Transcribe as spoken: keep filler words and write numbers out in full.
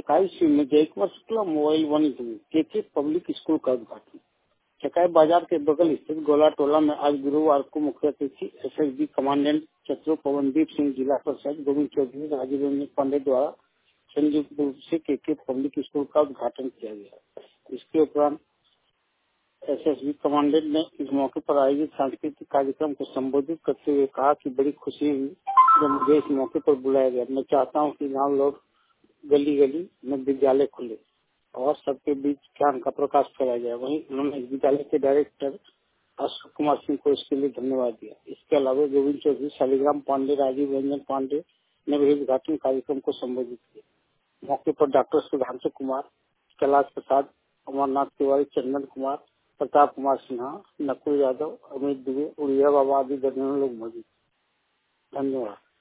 चकाई सी में Jaikumar Shukla mobile one के के पब्लिक स्कूल का उद्घाटन। चकाई बाजार के बगल स्थित गोला टोला में आज गुरुवार को मुख्य अतिथि एस एस बी कमांडेंट चतुर पवनदीप सिंह, जिला परिषद गोविंद चौधरी, राजीव रंजन पांडे द्वारा संयुक्त रूप से के के पब्लिक स्कूल का उद्घाटन किया गया। इसके उपरांत एस एस बी कमांडेंट ने इस मौके पर आयोजित सांस्कृतिक कार्यक्रम को संबोधित करते हुए कहा कि बड़ी खुशी हुई जब मुझे इस मौके पर बुलाया गया। मैं चाहता हूं कि गांव लोग गली गली में विद्यालय खुले और सबके बीच ज्ञान का प्रकाश फैलाया जाए। वहीं उन्होंने इस विद्यालय के डायरेक्टर अशोक कुमार सिंह को इसके लिए धन्यवाद दिया। इसके अलावा गोविंद चौधरी, शालिग्राम पांडे, राजीव रंजन पांडे ने भी उद्घाटन कार्यक्रम को संबोधित किया। मौके पर डॉक्टर सुधांशु कुमार, कैलाश प्रसाद, अमरनाथ तिवारी, चंदन कुमार, प्रताप कुमार सिन्हा, नकुल यादव, अमित दुबे, उड़िया बाबा आदि दर्जनों लोग मौजूद। धन्यवाद।